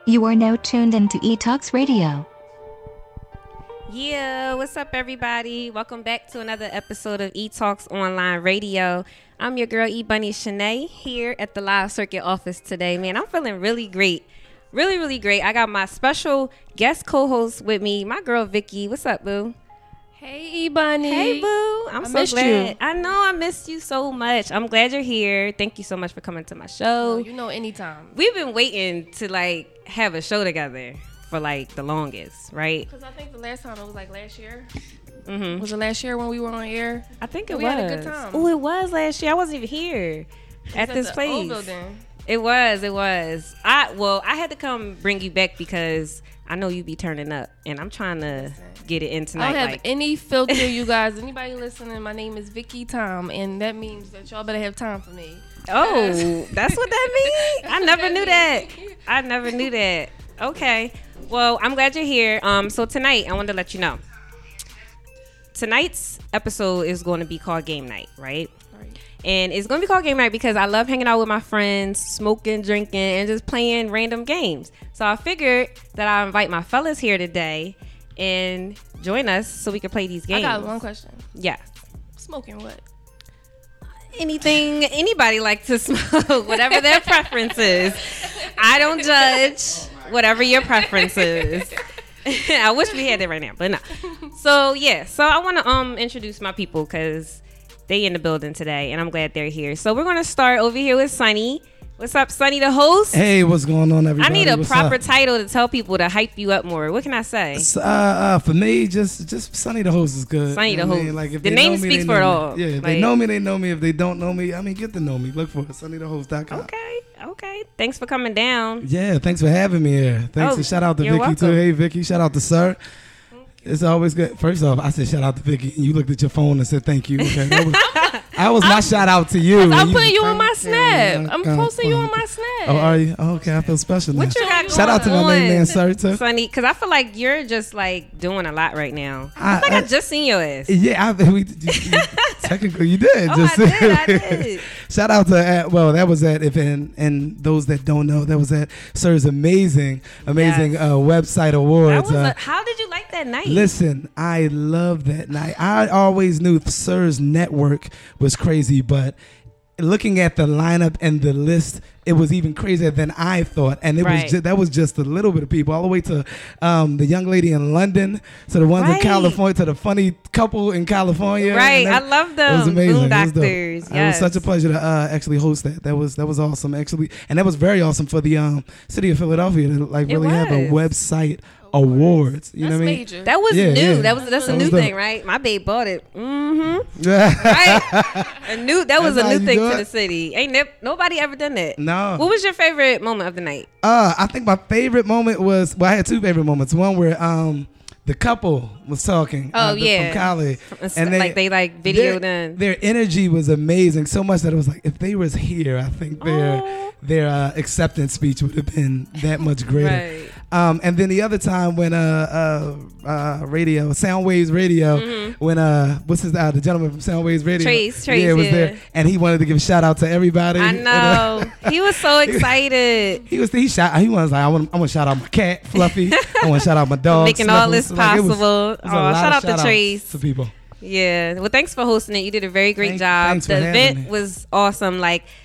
You are now tuned into eTalks Radio. Yeah, what's up, everybody? Welcome back to another episode of eTalks Online Radio. I'm your girl, E-Bunny Shanae, here at the Live Circuit office today. Man, I'm feeling really great. Really, really great. I got my special guest co-host with me, my girl, Vicky. What's up, boo? Hey, E-Bunny. Hey, boo. I'm so missed glad. you. I know I missed you so much. I'm glad you're here. Thank you so much for coming to my show. Anytime. We've been waiting to, have a show together for, the longest, right? Because I think the last time it was, last year. Mm-hmm. Was it last year when we were on air? I think it we was. had a good time. Oh, it was last year. I wasn't even here at this the place. old building. It was. I had to come bring you back because I know you be turning up, and I'm trying to get it in tonight. I don't have any filter, you guys. Anybody listening, my name is Vicky Tom, and that means that y'all better have time for me. Oh, that's what that means? I never knew that. I never knew that. Okay. Well, I'm glad you're here. So tonight, I wanted to let you know. Tonight's episode is going to be called Game Night, right? And it's going to be called Game Night because I love hanging out with my friends, smoking, drinking, and just playing random games. So I figured that I'll invite my fellas here today and join us so we can play these games. I got one question. Yeah. Smoking what? Anything anybody like to smoke, whatever their preference is. I don't judge whatever your preference is. I wish we had that right now, but no. So I want to introduce my people because they in the building today, and I'm glad they're here. So we're gonna start over here with Sunny. What's up, Sunny, the host? Hey, what's going on, everybody? I need a What's proper up? title to tell people to hype you up more. What can I say? For me, just Sunny the host is good. Sunny the host. If The they name know me, speaks they for it know all. me. Yeah, if they know me, they know me. If they don't know me, get to know me. Look for it, sunnythehost.com. Okay. Thanks for coming down. Yeah, thanks for having me here. Thanks and shout out to you're Vicky welcome. too. Hey, Vicky, shout out to Sir. It's always good. First off, I said shout out to Vicky, and you looked at your phone and said thank you. Okay, that was my shout out to you. I'm putting you on my snap. I'm posting you on my snap. Oh, are you? Oh, okay, I feel special now. What you got Shout out to my main man, Sir, too. Sunny, because I feel like you're just doing a lot right now. I just seen your ass. Yeah, technically you did. Oh, I did. Shout out to that was at and those that don't know, that was at Sir's amazing website awards. How did you like that night? Listen, I love that night. I always knew Sir's network was crazy, but looking at the lineup and the list, it was even crazier than I thought, and that was just a little bit of people, all the way to the young lady in London, to the ones in California, to the funny couple in California. Right, I love them. It was amazing. Boom Doctors. It was such a pleasure to actually host that. That was awesome, actually, and that was very awesome for the city of Philadelphia to really have a website awards. You know what I mean? Major. That was new. Yeah. That's a new thing, right? My babe bought it. Mm-hmm. Right. That was a new thing to the city. Nobody ever done that. No. What was your favorite moment of the night? I think my favorite moment was, I had two favorite moments. One where the couple was talking. Oh, from Cali, and they videoed in. Their energy was amazing, so much that it was like, if they was here, I think their acceptance speech would have been that much greater. Right. And then the other time when radio, Soundwaves Radio, when what's his the gentleman from Soundwaves Radio, Trace, was there, and he wanted to give a shout out to everybody. I know. He was so excited. He was like, I want to shout out my cat Fluffy. I want to shout out my dog. Making all this possible. Shout out to Trace. To people. Yeah. Well, thanks for hosting it. You did a very great job. Thanks for the having event me. was awesome.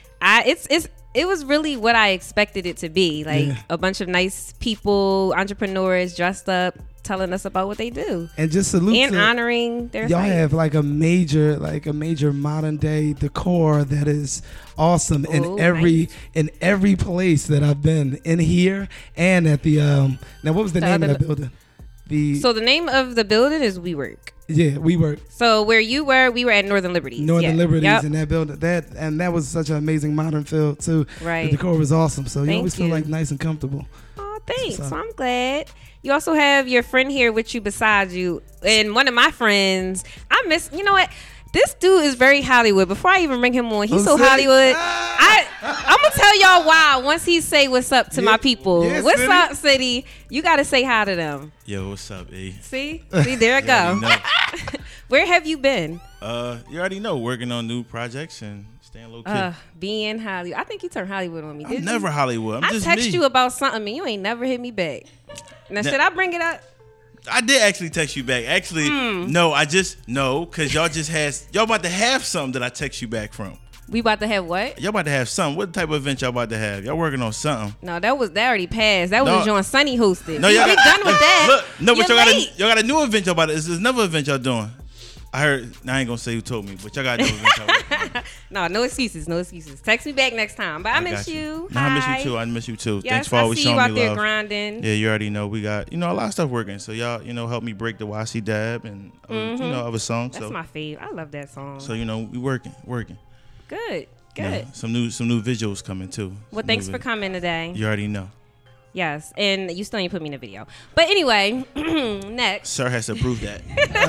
It was really what I expected it to be. A bunch of nice people, entrepreneurs dressed up, telling us about what they do. And just salute and to honoring their y'all site. have a major modern day decor that is awesome in every place that I've been in here and at the now what was the name of that building? So the name of the building is WeWork. Yeah, WeWork. So where you were, we were at Northern Liberties. Liberties in that building. That was such an amazing modern feel too. Right. The decor was awesome. So you Thank always feel nice and comfortable. Oh, thanks. So I'm glad. You also have your friend here with you beside you. And one of my friends, you know what? This dude is very Hollywood. Before I even bring him on, he's so Hollywood. I'm going to tell y'all why once he say what's up to my people. Yeah, what's City. up, City? You got to say hi to them. Yo, what's up, E? See, there it go. Where have you been? You already know, working on new projects and Staying low key. Being Hollywood. I think you turned Hollywood on me. Did I'm never you? Hollywood. I'm I just text me. you about something and you ain't never hit me back. Now, should I bring it up? I did actually text you back. Actually, no, because y'all about to have something that I text you back from. We about to have what? Y'all about to have something. What type of event y'all about to have? Y'all working on something. No, that already passed. That was John Sunny hosted. No, we y'all done with that. Look, no, but You're late. y'all got a new event y'all about to. There's another event y'all doing. I heard. I ain't gonna say who told me, but y'all got a new event y'all working on. No excuses. Text me back next time. But I miss you. No, I miss you too. I miss you too. Yes, Thanks for always showing me I see you out there love. grinding. Yeah, you already know we got a lot of stuff working. So y'all help me break the YC Dab and other songs. That's so my fave. I love that song. so we working. Good. Yeah, some new visuals coming too. Well, thanks for coming today. You already know. Yes, and you still ain't put me in a video. But anyway, next. Sir has to prove that.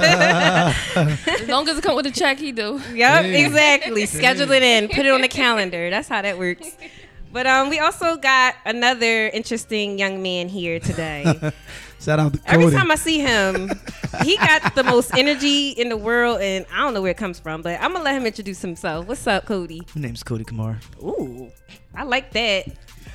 As long as it come with a check, he do. Yep, exactly. Schedule it in. Put it on the calendar. That's how that works. But we also got another interesting young man here today. Shout out to Cody. Every time I see him, he got the most energy in the world, and I don't know where it comes from, but I'm going to let him introduce himself. What's up, Cody? My name's Cody Kamar. Ooh, I like that.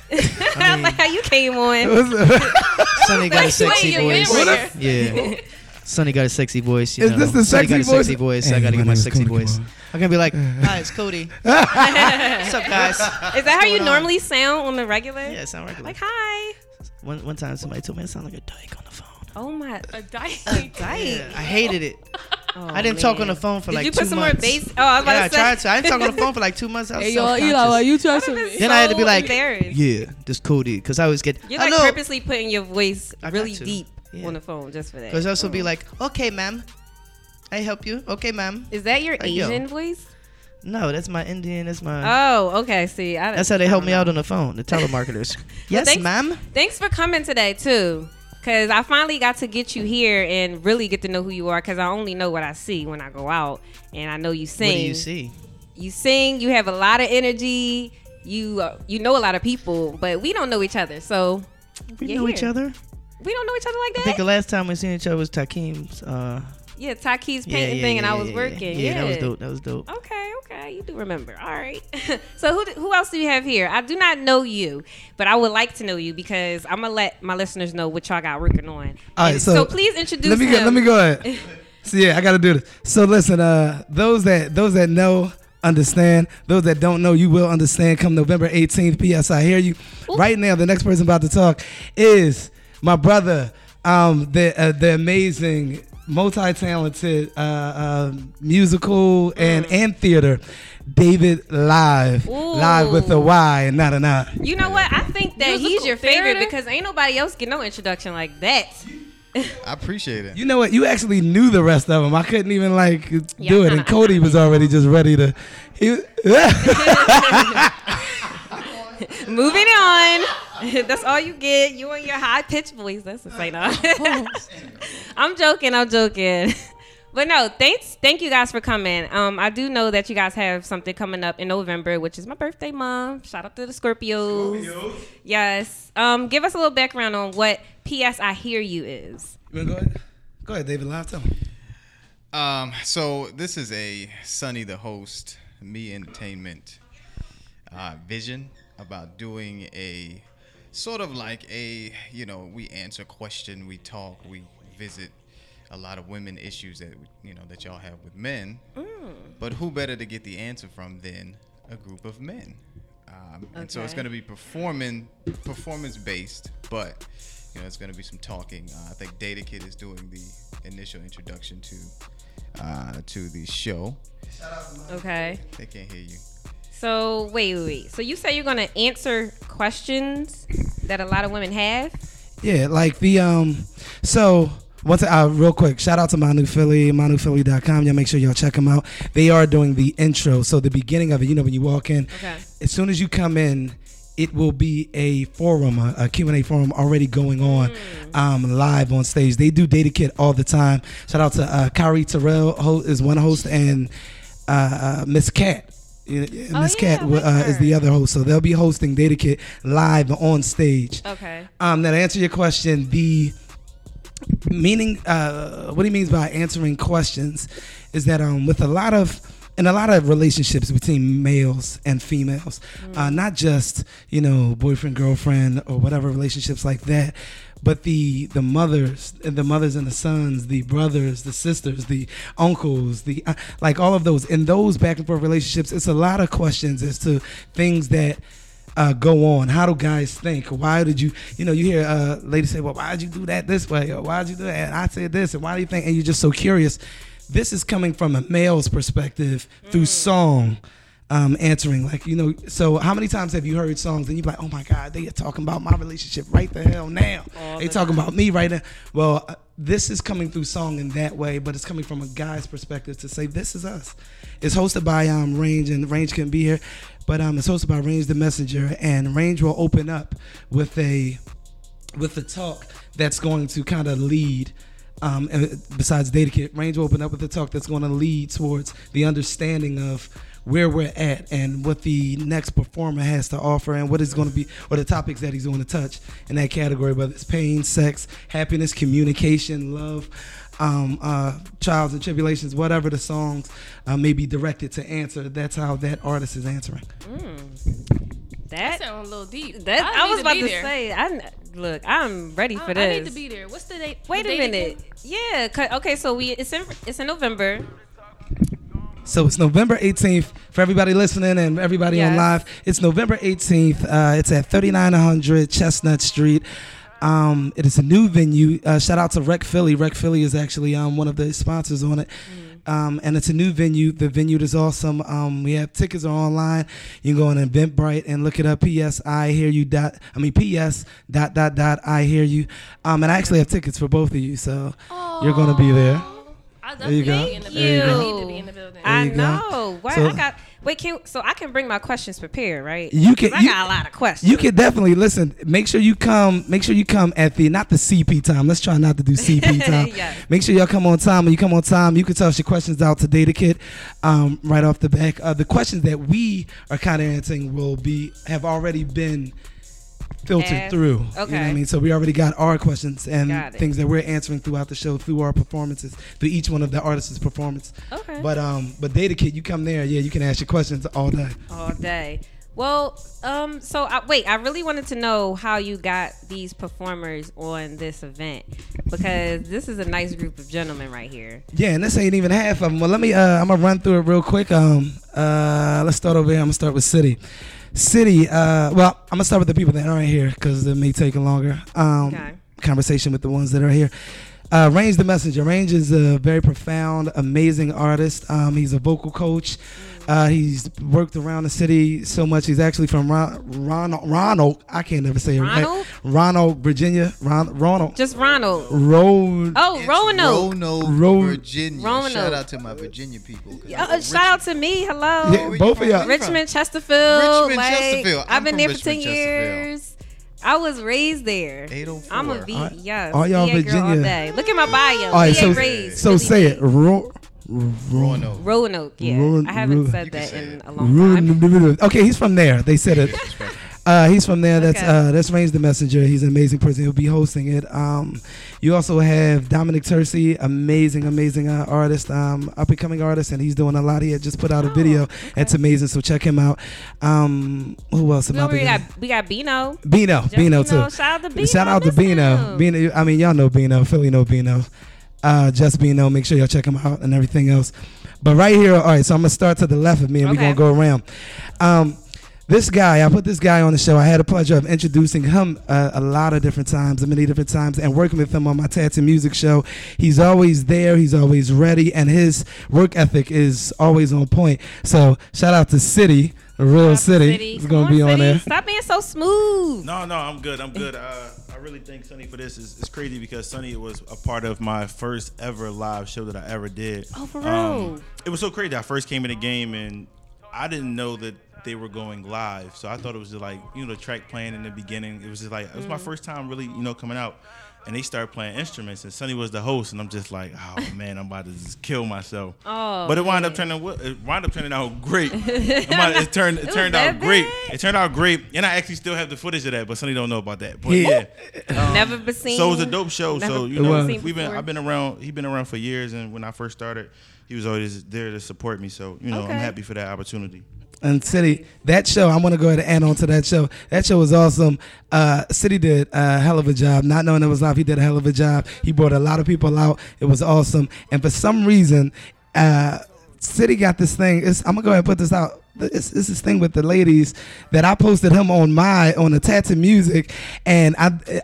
I like how you came on. Sonny got a sexy Wait, voice. Yeah. Sonny got a sexy voice. Is this the Sonny sexy got a voice? sexy voice. Hey, I gotta my get my name is sexy Cody voice. Kamar. I'm gonna be like, hi, it's Cody. What's up, guys? Is that how you normally sound on the regular? Yeah, it sound regular. Like, hi. One time somebody told me I sound like a dyke on the phone. Oh, my. A dice. Dyke. I hated it. Oh, I didn't talk on the man. phone for Did like you 2 put some months. more bass? Oh, I was about Yeah, I to say. tried to. I didn't talk on the phone for like 2 months. I was Hey, yo, self-conscious. Eli, why you trusting me? Then I had to be so like, embarrassed. yeah, this Cody, because I always get, You're like hello. purposely putting your voice I got really to. deep Yeah. on the phone just for that. Because I also be like, okay, ma'am, I help you. Okay, ma'am. Is that your Like, yo. Asian voice? No, that's my Indian. That's my. Oh, okay. See, That's how they help me out on the phone. The telemarketers. Yes, thanks- ma'am. Thanks for coming today too, because I finally got to get you here and really get to know who you are. Because I only know what I see when I go out, and I know you sing. What do you see? You sing. You have a lot of energy. You know a lot of people, but we don't know each other. So We you're know here. each other. We don't know each other like I think the that. last time we seen each other was Takim's. Yeah, Taki's painting thing, and I was working. Yeah, that was dope. That was dope. Okay, you do remember. All right. So who else do you have here? I do not know you, but I would like to know you because I'm gonna let my listeners know what y'all got working on. All right, And so please introduce Let me him. go ahead. So yeah, I got to do this. So listen, those that know understand. Those that don't know, you will understand. Come November 18th, P.S. I hear you. Ooh. Right now, the next person about to talk is my brother, the amazing, multi-talented musical and theater, David Live. Ooh. Live with a Y and not an I. You know what? I think that he's Musical your favorite theater? because ain't nobody else get no introduction like that. I appreciate it. You know what? You actually knew the rest of them. I couldn't even Yeah, do it. I'm And Cody was already just ready to. Moving on. That's all you get. You and your high pitched voice. That's insane. I'm joking. But no, thank you guys for coming. I do know that you guys have something coming up in November, which is my birthday month. Shout out to the Scorpios. Yes. Give us a little background on what P.S. I Hear You is. You wanna go ahead? Go ahead, David Live. Tell me. So this is a Sonny the Host, Me Entertainment vision about doing a sort of like a, we answer question, we talk, we visit a lot of women issues that, that y'all have with men. But who better to get the answer from than a group of men? And so it's going to be performance based, but it's going to be some talking. I think Data Kid is doing the initial introduction to the show. Okay. They can't hear you. So wait. So you say you're gonna answer questions that a lot of women have? Yeah, like the so once real quick, shout out to Manu Philly, manuphilly.com. Y'all make sure y'all check them out. They are doing the intro. So the beginning of it, when you walk in, Okay. as soon as you come in, it will be a forum, a Q&A forum already going on live on stage. They do Data Kid all the time. Shout out to Kyrie Terrell is one host, and Miss Cat. Miss Cat is the other host. So they'll be hosting Data Kid live on stage. Okay. Now to answer your question, the meaning, what he means by answering questions is that with a lot of in a lot of relationships between males and females, not just, boyfriend, girlfriend, or whatever relationships like that, but the mothers and the sons, the brothers, the sisters, the uncles, like all of those. In those back and forth relationships, it's a lot of questions as to things that go on. How do guys think? Why did you hear ladies say, well, why did you do that this way? Or why did you do that? And I said this, and why do you think? And you're just so curious. This is coming from a male's perspective through song. Answering, so how many times have you heard songs and you're like, oh my God, they are talking about my relationship right the hell now. They talking about me right now. Well, this is coming through song in that way, but it's coming from a guy's perspective to say, this is us. It's hosted by Range, and Range couldn't be here, but it's hosted by Range the Messenger, and Range will open up with a talk that's going to kind of lead. Besides Data Kit, Range will open up with a talk that's going to lead towards the understanding of where we're at and what the next performer has to offer and what is going to be, or the topics that he's going to touch in that category, whether it's pain, sex, happiness, communication, love, trials and tribulations, whatever the songs may be directed to answer. That's how that artist is answering. That sounds a little deep. I was about to say, I'm ready for this. I need to be there. What's the date? Wait a minute. Yeah. Okay. So it's in November. So it's November 18th for everybody listening and everybody on live. It's November 18th. It's at 3900 Chestnut Street. It is a new venue. Shout out to Rec Philly. Rec Philly is actually one of the sponsors on it. And it's a new venue. The venue is awesome. We have tickets are online. You can go on Eventbrite and look it up. PS I hear you. PS ... I hear you. And I actually have tickets for both of you, so you're gonna be there. There you go. I need to be in the building. I know. Why so, I can bring my questions prepared, right? You can. I got a lot of questions. You can definitely listen. Make sure you come at not the CP time. Let's try not to do CP time. Yes. Make sure y'all come on time. When you come on time, you can toss your questions out to Data Kit right off the back. The questions that we are kind of answering have already been filtered through. Okay. You know what I mean? So we already got our questions and things that we're answering throughout the show through our performances, through each one of the artists' performance. Okay. But Data Kit, you come there, you can ask your questions all day. All day. Well, I really wanted to know how you got these performers on this event, because this is a nice group of gentlemen right here. Yeah, and this ain't even half of them. Well, I'm gonna run through it real quick. Let's start over here. I'm gonna start with City. I'm gonna start with the people that aren't here because it may take a longer conversation with the ones that are here. Range the Messenger. Range is a very profound, amazing artist. He's a vocal coach. He's worked around the city so much. He's actually from Roanoke. I can't never say it right. Roanoke, Virginia. Roanoke. Just Ronald. Roanoke. Virginia. Roanoke. Shout out to my Virginia people. Shout out to me. Hello. Yeah, both of y'all. Chesterfield. Chesterfield. I've been there for 10 years. I was raised there. 804. I'm a V. Yes. All y'all Virginia. Girl all day. Look at my bio. All right, raised. So say it. Roanoke. Yeah. I haven't said that in a long time. Okay, he's from there. They said it. He's from there. That's Range the Messenger. He's an amazing person. He'll be hosting it. You also have Dominic Tercy, amazing artist, up and coming artist, and he's doing a lot. He had just put out a video. Okay. It's amazing. So check him out. Who else? We got Bino. Bino too. Shout out to Bino. Bino. I mean, y'all know Bino. Philly know Bino. Just Bino. Make sure y'all check him out and everything else. But right here, all right. So I'm gonna start to the left of me, and we're gonna go around. This guy, I put this guy on the show. I had the pleasure of introducing him many different times, and working with him on my Tattoo Music show. He's always there. He's always ready, and his work ethic is always on point. So shout out to City, Real City. He's going to be on there. Stop being so smooth. No, I'm good. I really thank Sonny for this. It's crazy because Sonny was a part of my first ever live show that I ever did. Oh, for real? It was so crazy. I first came in the game, and I didn't know that they were going live. So I thought it was just like, the track playing in the beginning. It was just like, it was my first time really, coming out. And they started playing instruments, and Sonny was the host, and I'm just like, oh man, I'm about to just kill myself. Oh, but it wound up turning out great. It turned out great. It turned out great, and I actually still have the footage of that, but Sonny don't know about that. But yeah, never been seen. So it was a dope show. Never So I've been around. He's been around for years, and when I first started, he was always there to support me. So I'm happy for that opportunity. And City, that show, I want to go ahead and add on to that show. That show was awesome. City did a hell of a job. Not knowing it was live, he did a hell of a job. He brought a lot of people out. It was awesome. And for some reason, City got this thing. I'm going to go ahead and put this out. It's this thing with the ladies that I posted him on the Tattoo Music, and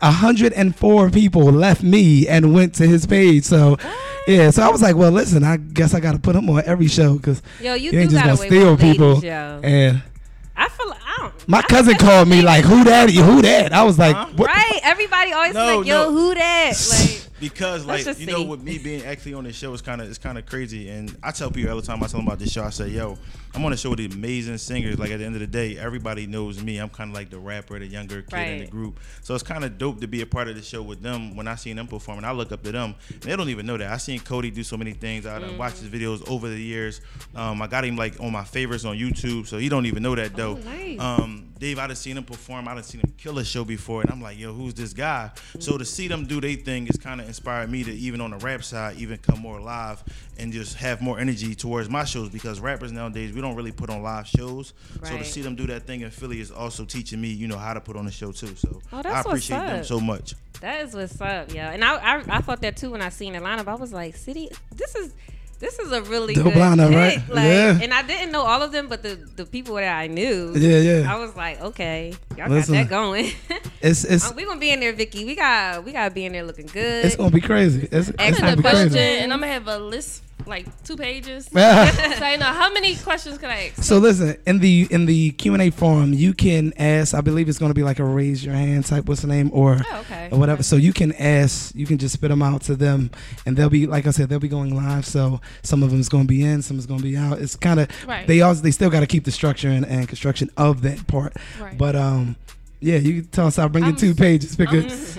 104 people left me and went to his page. So yeah, so I was like, well, listen, I guess I got to put him on every show because you ain't do just gotta gonna steal with people. ladies, yo. And I feel like my cousin called me like, who that? I was like, what? Right? Everybody always like, yo, who that? Like. Because with me being actually on this show, it's kind of crazy, and I tell people all the time. I tell them about this show. I say, yo, I'm on a show with these amazing singers. Like at the end of the day, everybody knows me. I'm kind of like the rapper, the younger kid in the group. So it's kind of dope to be a part of the show with them. When I seen them perform, and I look up to them, and they don't even know that. I seen Cody do so many things. I watched his videos over the years. I got him like on my favorites on YouTube, so he don't even know that though. Nice. Dave, I done seen him perform. I done seen him kill a show before, and I'm like, yo, who's this guy? So to see them do their thing is kind of inspired me to, even on the rap side, even come more live and just have more energy towards my shows, because rappers nowadays, we don't really put on live shows. Right. So to see them do that thing in Philly is also teaching me, how to put on a show too. So I appreciate them so much. That is what's up, yeah. And I thought that too when I seen the lineup. I was like, City, this is a really good lineup, pick. Right? Yeah. And I didn't know all of them, but the people that I knew, I was like, okay, y'all got that going. It's we gonna be in there, Vicky. We gotta be in there looking good. It's gonna be crazy. It's gonna be crazy. And I'm gonna have a list like 2 pages. So I know how many questions can I ask. So listen, in the Q&A forum, you can ask. I believe it's going to be like a raise your hand type, what's the name, or whatever. So you can ask. You can just spit them out to them, and they'll be, like I said, they'll be going live. So some of them is going to be in, some is going to be out. It's kind of they still got to keep the structure and construction of that part. Right. But yeah, you can tell us. I'll bring you 2 pages. Pick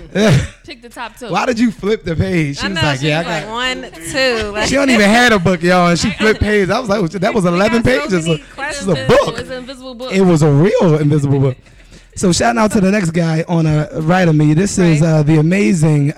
the top 2. Why did you flip the page? She was like, I got 1, 2. She don't even have a book, y'all, and she flipped pages. I was like, that was 11 pages. This is a book. It was an invisible book. It was a real invisible book. So shout out to the next guy on right of me. This is the amazing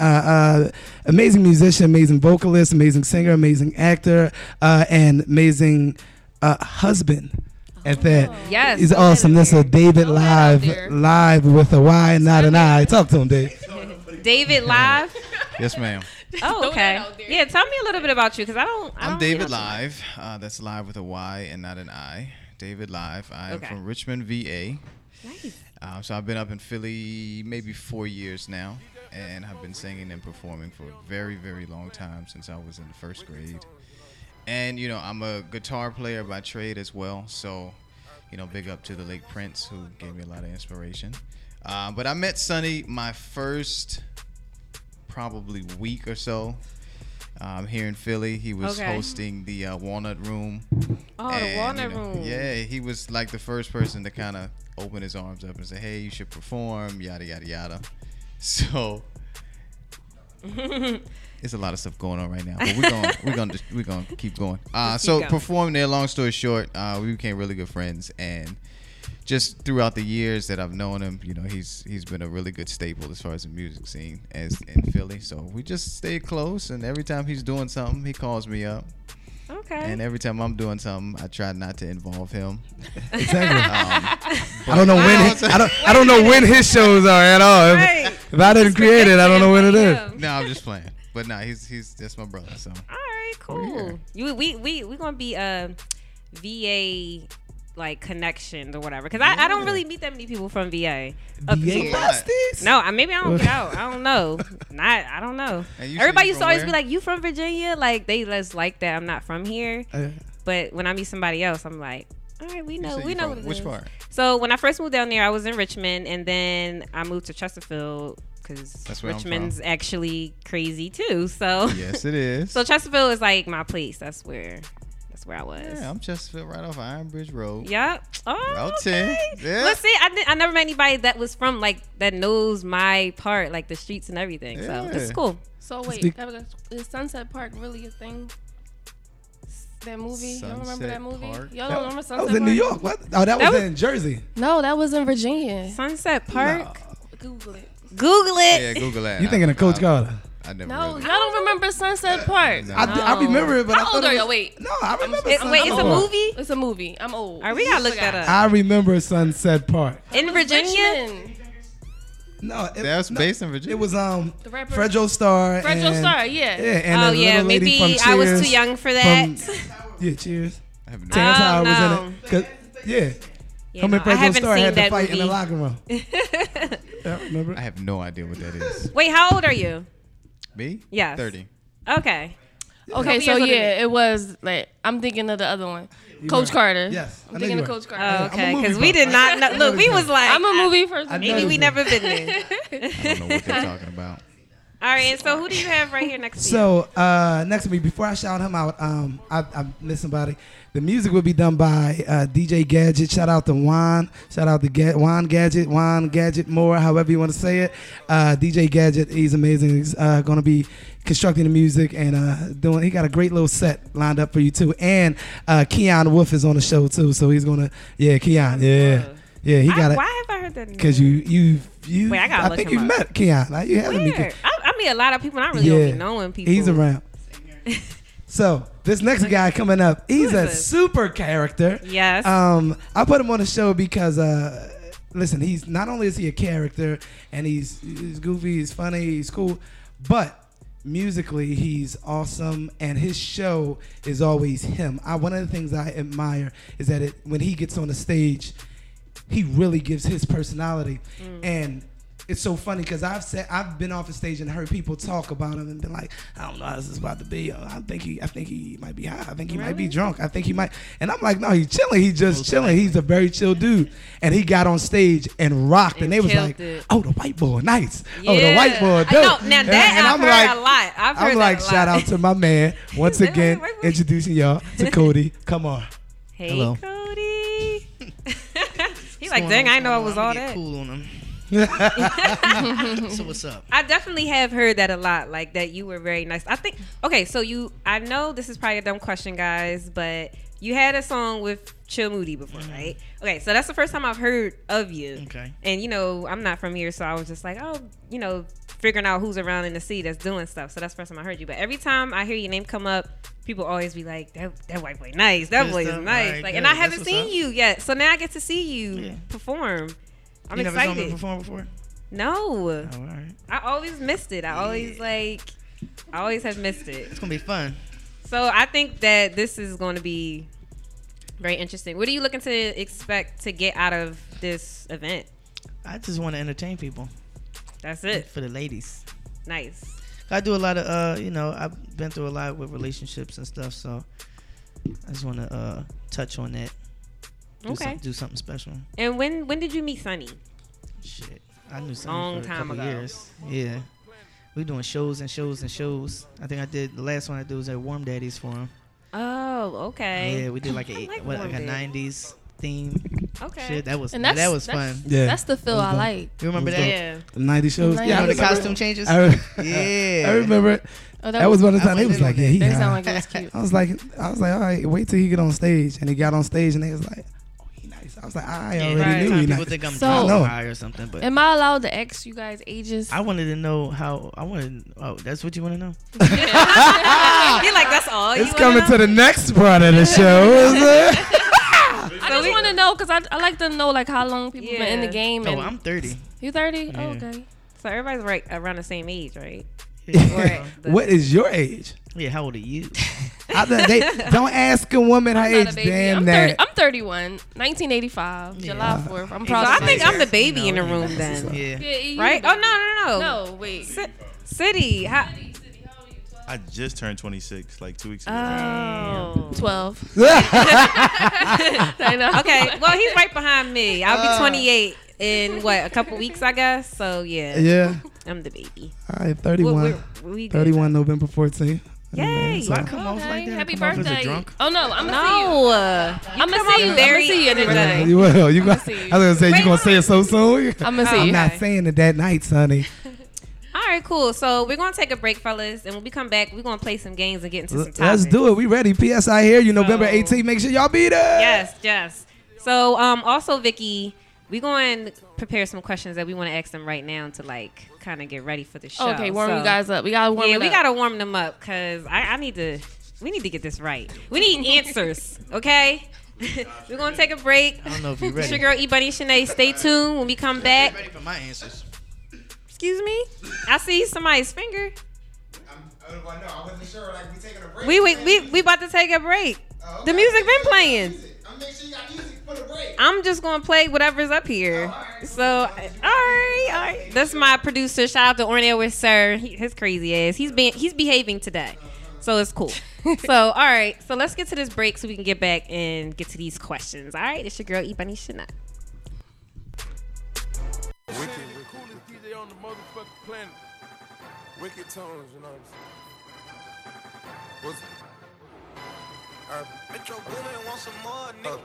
musician, amazing vocalist, amazing singer, amazing actor, and amazing husband. At that, yes, he's awesome. This is David live with a Y and not an I. Talk to him, Dave. David live. Yes, ma'am. Oh, okay. Yeah, tell me a little bit about you, because I'm David Live. That's live with a Y and not an I. David Live. I'm from Richmond, VA. Nice. So I've been up in Philly maybe 4 years now, and I've been singing and performing for a very, very long time, since I was in the 1st grade. And, I'm a guitar player by trade as well. So, big up to the late Prince, who gave me a lot of inspiration. But I met Sonny my first probably week or so here in Philly. He was hosting the Walnut Room. Oh, the Walnut Room. Yeah, he was like the first person to kind of open his arms up and say, hey, you should perform, yada, yada, yada. So... There's a lot of stuff going on right now, but we're gonna keep going. Performing there. Long story short, we became really good friends, and just throughout the years that I've known him, he's been a really good staple as far as the music scene as in Philly. So we just stayed close, and every time he's doing something, he calls me up. Okay. And every time I'm doing something, I try not to involve him. Exactly. I don't know I don't know when his shows are at all. Right. If I didn't create it, I don't know when it is. No, I'm just playing. But no, he's that's my brother. So. All right, cool. We gonna be VA like connections or whatever, because I don't really meet that many people from VA. VA besties? No, maybe I don't get out. I don't know. I don't know. Everybody used to always be like, "You from Virginia?" Like they just like that. I'm not from here. But when I meet somebody else, I'm like, all right, we know what it is. Which part? So when I first moved down there, I was in Richmond, and then I moved to Chesterfield, because Richmond's actually crazy too. So yes, it is. So Chesterfield is like my place. That's where That's where I was. Yeah, I'm Chesterfield, right off Iron Bridge Road. Yep. Oh, Route okay. 10. Yeah. Well, see, I never met anybody that was from like that knows my part, like the streets and everything. So Yeah. this is cool. So wait, Speak- is Sunset Park really a thing? That movie? Y'all remember Sunset that movie? Park? Y'all don't remember Sunset That Park? was in New York. What? Oh, that was in Jersey. No, that was in Virginia. Sunset Park. Google it. Google it. Yeah, Google that. You thinking of Coach Carter? I never No, really. y'all don't remember Sunset Park. No. I remember it, but I How thought old it are was- you? Wait. No, I remember. Wait, Sunset it's a Park. movie It's a movie. I'm old. All right, we gotta look that up. I remember Sunset Park. In Virginia. Richmond. No, That's based in Virginia. It was The rapper. Fredro Starr. Fredro and- Starr, yeah. Yeah, and Oh the yeah, little lady maybe from I was Cheers too young for that. Yeah, Cheers. I have no Terrence Howard was no. in it. 'Cause- Yeah, Yeah, him no, and I Fredro haven't Starr seen had to that fight in the movie. locker room. Yeah, remember? I have no idea what that is. Wait, how old are you? Me? Yes. 30. Okay. Okay, so years older yeah, than it was like I'm thinking of the other one, You Coach were. Carter. Yes, I I'm know thinking you of were. Coach Carter. Oh, I'm a okay, movie because we buff. did not know. Look, we was like, I'm a movie person. maybe we never been there. I don't know what they're talking about. All right, and so who do you have right here next to you? So next to me, before I shout him out, I missed somebody. The music will be done by DJ Gadget. Shout out to Juan. Shout out to Juan Gadget Moore, however you want to say it. DJ Gadget, he's amazing. He's going to be constructing the music and doing. He got a great little set lined up for you too. And Keon Wolf is on the show too, so he's gonna. Yeah, Keon. Yeah, he got it. Why have I heard that? Because you. Wait, I gotta look think him you up. met Keon. Like, you haven't met Weird. I meet a lot of people. And I really don't be knowing people. He's around. So this next guy coming up, he's is a this? super character. Yes. I put him on the show because listen, he's not only is he a character and he's goofy, he's funny, he's cool, but musically he's awesome and his show is always him. One of the things I admire is that when he gets on the stage, he really gives his personality. And it's so funny because I've been off the stage and heard people talk about him and been like, I don't know how this is about to be. I think he might be high. I think he might be drunk. I think he might. And I'm like, no, he's chilling. He's just chilling. He's a very chill dude. And he got on stage and rocked. And they was killed like, it. oh, the white boy, nice. Yeah. Oh, the white boy, I dope. know. Now that I've heard a lot. I've heard I'm like, that a shout lot. out to my man once again, White boy. introducing y'all to Cody. Come on. Hey, Hello. Cody. He's like, dang, I know I was all that. Cool on him. So what's up? I definitely have heard that a lot, like that you were very nice. I think, okay, so I know this is probably a dumb question, guys, but you had a song with Chill Moody before, right? Okay, so that's the first time I've heard of you. Okay. And, I'm not from here, so I was just like, figuring out who's around in the city that's doing stuff. So that's the first time I heard you. But every time I hear your name come up, people always be like, that white boy nice. That Good boy is stuff. nice. Alright, Like, good. and I That's haven't what's seen up. you yet. So now I get to see you Yeah. perform. I'm You never saw me excited. perform before? No. Oh, all right. I always missed it. I always have missed it. It's gonna be fun. So I think that this is going to be very interesting. What are you looking to expect to get out of this event? I just want to entertain people. That's it. For the ladies. Nice. I do a lot of I've been through a lot with relationships and stuff, so I just want to touch on that. Okay. Do something special. And when did you meet Sonny? Shit, I knew something Long for time a couple ago. years. Yeah, we doing shows and shows and shows. I think the last one I did was at Warm Daddies for him. Oh, okay. Yeah, we did like a like like Warm a Daddy. '90s theme. Okay. Shit, that was And that was fun. Yeah. That's the feel I like. You remember that? Yeah. The 90 shows. The You know I the remember- costume changes? I remember it. Oh, That was one of the I times they was wasn't like, on yeah, he They high. sound like it was cute. I was like, all right, wait till he get on stage. And he got on stage and they was like, oh, he nice. I was like, I already right. knew he People nice. think I'm So- drunk I or know. high or something, but Am I allowed to ask you guys ages? I wanted to know how. Oh, that's what you want to know? You're like, that's all you It's wanna coming know? to the next part of the show, is it? I just want to know because I like to know like how long people been in the Yeah. game. Oh, And I'm 30. you 30? Oh, Yeah. okay. So everybody's right around the same age, right? Yeah. What is your age? Yeah, how old are you? They don't ask a woman her I'm not age. a baby. Damn I'm that. 30. I'm 31. 1985. July 4th. I'm proud So I of think myself. I'm the baby in the room then. Yeah. Yeah, you Right? the Oh, baby. no. No, wait. City. How? I just turned 26 like 2 weeks ago. Oh. 12. I know. Okay. Well, he's right behind me. I'll be 28 in a couple weeks, I guess. So yeah, Yeah. I'm the baby. All right, 31. We good. 31 November 14th. Yay! So- I come off like that? Happy Come off as a birthday. drunk? Oh no, I'm gonna see you. No. I'm gonna see you. very I'm gonna see you energetic. You will. You got, I see you. was gonna say you gonna say it so soon. I'm gonna see I'm you. not saying it that night, Sonny. All right, cool. So we're gonna take a break, fellas, and when we come back, we're gonna play some games and get into some topics. Let's do it. We ready. PSI here. You November So- 18th. Make sure y'all be there. Yes. So also, Vicky, we going to prepare some questions that we want to ask them right now to like kind of get ready for the show. Okay, warm So- you guys up. We gotta warm Yeah, it we up. gotta warm them up because we need to get this right. We need answers, okay? We're gonna take a break. I don't know if you're It's ready. your girl E Bunny Shanae. Stay tuned when we come back. Ready for my answers. Excuse me? I see somebody's finger. I wasn't sure. Like we taking a break. We about to take a break. The music been playing. I'm make sure you got music for the break. I'm just gonna play whatever's up here. So, all right. That's my producer. Shout out to Ornell with Sir. His crazy ass. He's behaving today, so it's cool. So, all right. So let's get to this break so we can get back and get to these questions. All right. It's your girl E Bunny Shanae. Coolest DJ on the motherfucking planet. Wicked tones, you know what I'm saying? Metro Boomin want some more, nigga.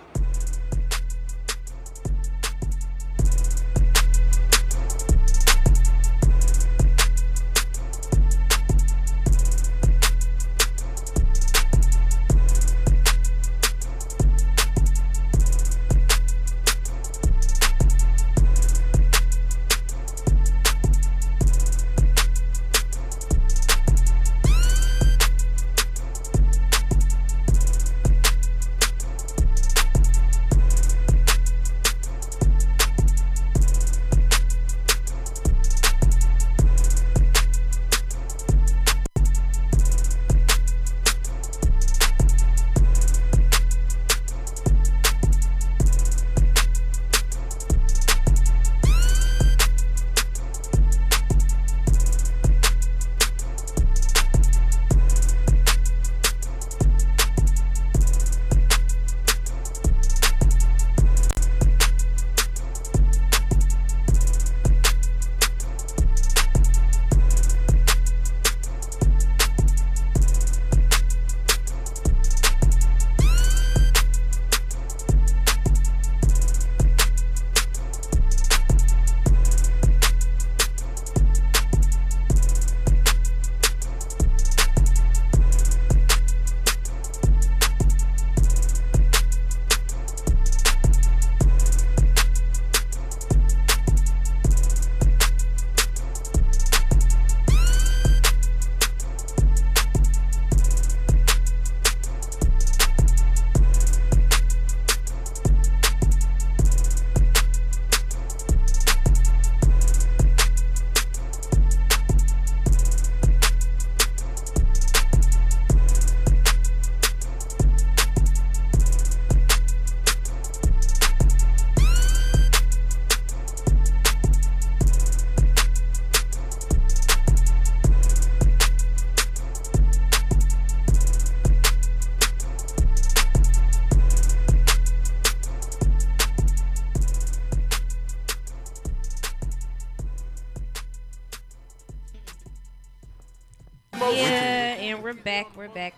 Yeah, and we're back.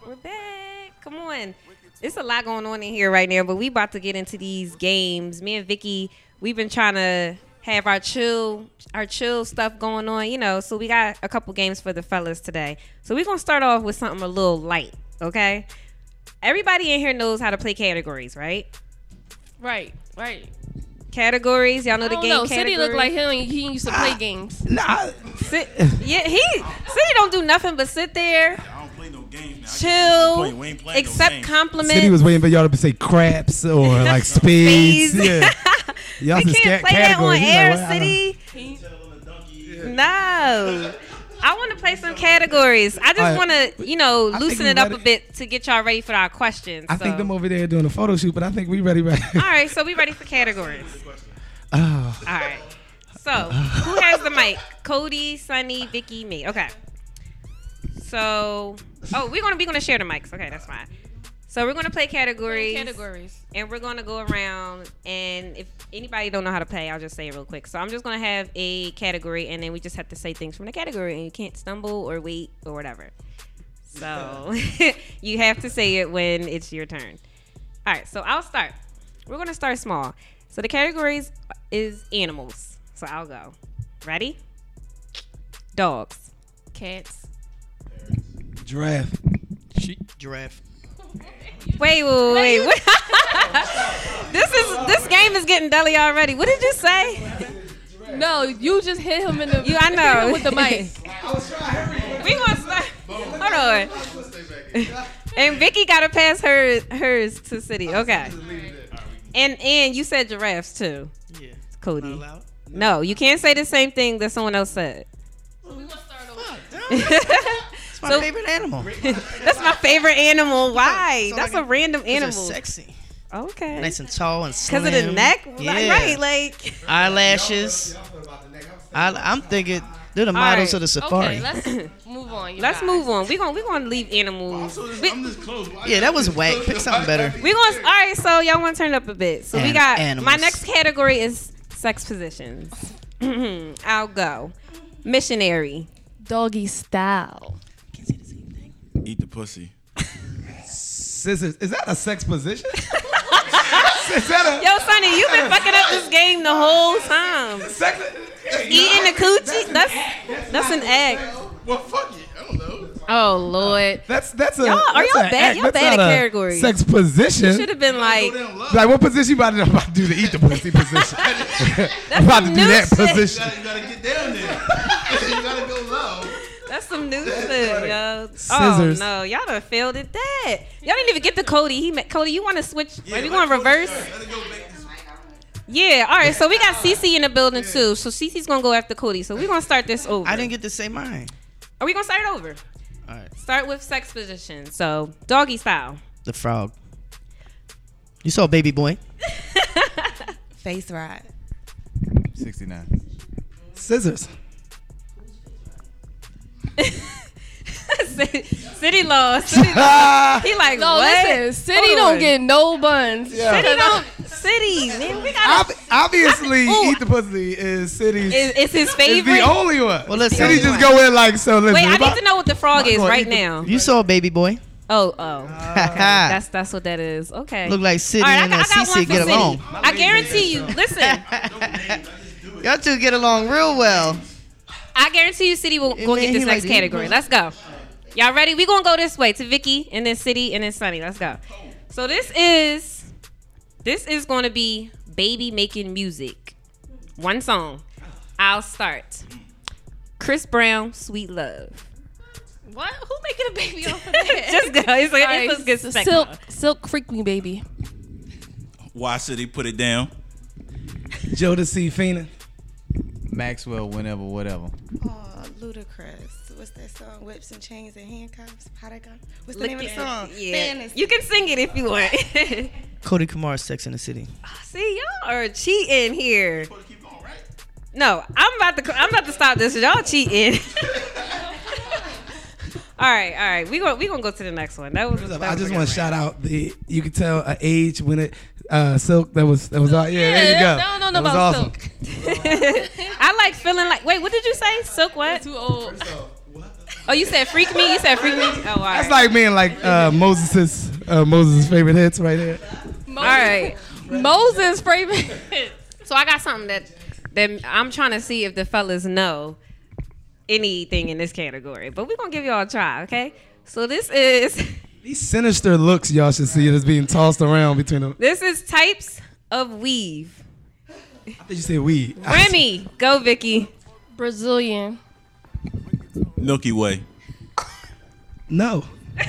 Come on. It's a lot going on in here right now, but we about to get into these games. Me and Vicky, we've been trying to have our chill stuff going on, you know, so we got a couple games for the fellas today. So we're going to start off with something a little light, okay? Everybody in here knows how to play categories, right? Right. Categories, y'all know the game categories? City look like he used to play games. Nah. City don't do nothing but sit there, I don't play no games now. chill, We ain't playing no accept games. compliments. City was waiting for y'all to say craps or like spades. Spades. Yeah. Y'all We some can't play that on categories. He's air, like, what? City. No. I want to play some categories. I just want to, I think loosen we it up a ready. bit to get y'all ready for our questions. I think them over there doing a photo shoot, but I think we ready. All right, so we ready for categories. Oh. All right. So, who has the mic? Cody, Sunny, Vicky, me. Okay. So, we're gonna share the mics. Okay, that's fine. So we're gonna play categories. And we're gonna go around, and if anybody don't know how to play, I'll just say it real quick. So I'm just gonna have a category, and then we just have to say things from the category, and you can't stumble or wait or whatever. So you have to say it when it's your turn. All right, so I'll start. We're going to start small. So the categories is animals. So I'll go. Ready? Dogs. Cats. Giraffe. Giraffe. Wait. This game is getting deli already. What did you say? No, you just hit him in the. I know. Hit him with the mic. We gonna start. Hold on. And Vicky gotta pass hers to City. Okay. And you said giraffes too. Yeah. Cody. No, you can't say the same thing that someone else said. It's my favorite animal. That's my favorite animal. Why? So That's like a random They're animal. sexy. Okay. Nice and tall and slim. Because of the neck? Yeah. Right, like. Eyelashes. I'm thinking they're the models right. of the safari. Okay, let's move on. Let's move on. We're gonna leave animals. I'm this close. Yeah, that was whack. Pick something better. All right, so y'all want to turn it up a bit. So we got, Animals. my next category is sex positions. I'll go. Missionary. Doggy style. Eat the pussy. Scissors. Is that a sex position? Is that Yo, Sonny, you've been fucking up this game the whole time. sex? Eating the coochie? That's an act. Well, fuck it. I don't know. Oh, Lord. That's a. Y'all- are that's y'all an bad? act. Y'all That's bad not at a categories. Sex position. Should have been like, Like what position you about to do to eat the pussy position? I'm about to some do new that shit. position. You gotta get down there. You gotta go low. that's some new shit, yo. Scissors. Oh, no. Y'all done failed at that. Y'all didn't even get to Cody. Cody, you want to switch? Like, we want to reverse? Let it go back this way. Yeah, all right. So we got Cece in the building too. So Cece's gonna go after Cody. So we're gonna start this over. I didn't get to say mine. Are we gonna start it over? All right. Start with sex position. So doggy style. The frog. You saw Baby Boy. Face ride. 69. Scissors. City law. City law. He like No, what? listen. City Hold don't on. get no buns. Yeah. City. Man, we got. Obviously, eat the pussy is City's. It's his Is favorite. the only one. Well, listen. City just go in like so. Listen, Wait, I if need to know what the frog is I'm gonna right eat the- now. You saw Baby Boy. Oh. That's what that is. Okay. Look like City All right, and I got one Cece for get City. along. I guarantee you. Listen, Y'all two get along real well. I guarantee you, City will go man, get this he next like- category. Let's go. Y'all ready? We gonna go this way to Vicky and then City and then Sunny. Let's go. So this is going to be baby making music. One song. I'll start. Chris Brown, Sweet Love. What? Who making a baby off of that? Just go. It's like All right, it's good spec. Silk freak me, baby. Why City put it down? Jodeci Fina. Maxwell, whenever, whatever. Oh, Ludacris. What's that song? Whips and chains and handcuffs. How that go? What's the name of the song? Yeah. Fantasy. You can sing it if you want. Cody Kamar's Sex in the City. See, y'all are cheating here. No, I'm about to stop this. Y'all cheating. All right. We gonna go to the next one. That was. I just want to shout out the. You could tell an age when it. Silk. That was. Out. Yeah, there you go. I don't know That was about awesome. Silk. I like feeling like. Wait, what did you say? Silk what? Too old. Oh, you said freak me. You said freak me. Oh, all right. That's like me and like Moses' favorite hits right there. All right. Moses favorite. So I got something that I'm trying to see if the fellas know anything in this category, but we're gonna give y'all a try, okay? So this is These sinister looks y'all should see that's being tossed around between them. this is types of weave. I think you said weed. Remy, go Vicky. Brazilian. Milky Way. No.